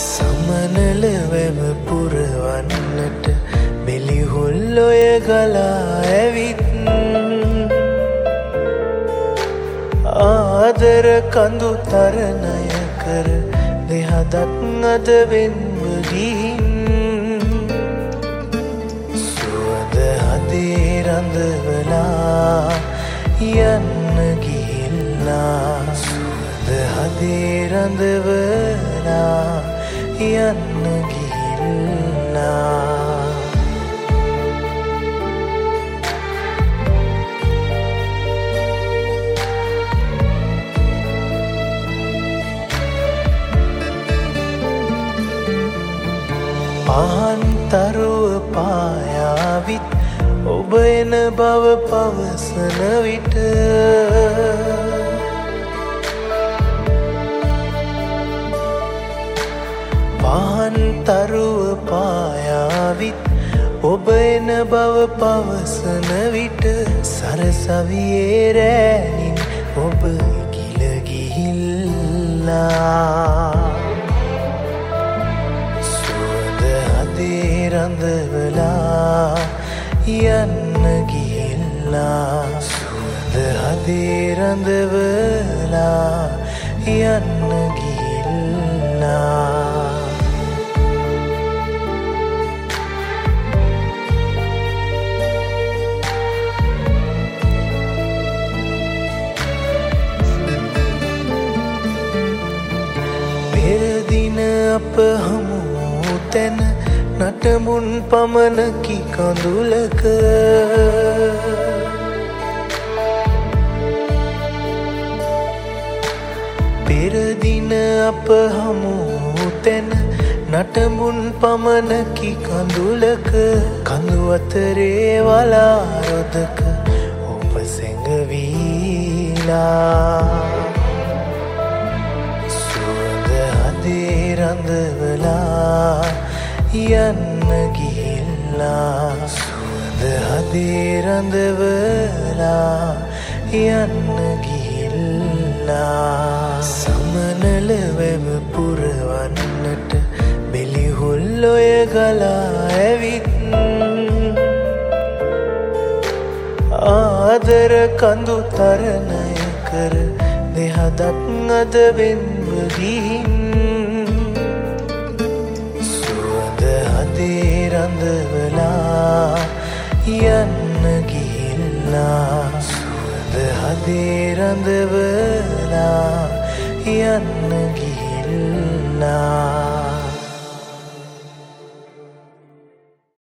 සමනල වැව පුරවන්නට බෙලිහුල්ලොය ගලා ඇවිත් ආදර කඳු තරණය කර දෙහදක් අද වෙන්ව ගිහින් සුවඳ හදේ රඳවලා යන්න ගිහිල්ලා සුවඳ හදේ රඳවලා යන්න ගිහිල්ලා පහන්තරුව පායාවිත් ඔබ එන බව පවසන විට පහන්තරුව පායාවිත් ඔබ එන බව පවසන විට සරසවියේ රෑනින් ඔබ ගිල ගිහිල්ලා රඳවලා යන්න ගිහිල්ලා සුවඳ හදේ රඳවලා යන්න ගිහිල්ලා පෙර දින අප හමු තැන නටමුන් පමණකි කඳුලක පෙර දින අප හමු තැන නටමුන් පමණකි කඳුලක කඳු අතරේ වලා රොදක ඔබ සැඟවීලා සුවඳ හදේ රඳවලා යන්න ගිහිල්ලා සුවඳ හදේ රඳවලා යන්න ගිහිල්ලා සමනල වැව පුරවන්නට බෙලිහුල්ලොය ගලා ඇවිත් ආදර කඳු තරණය කර දෙහදක් අද වෙන්ව ගිහින් රඳවලා යන්න ගිහිල්ලා සුවඳ හදේ රඳවලා යන්න ගිහිල්ලා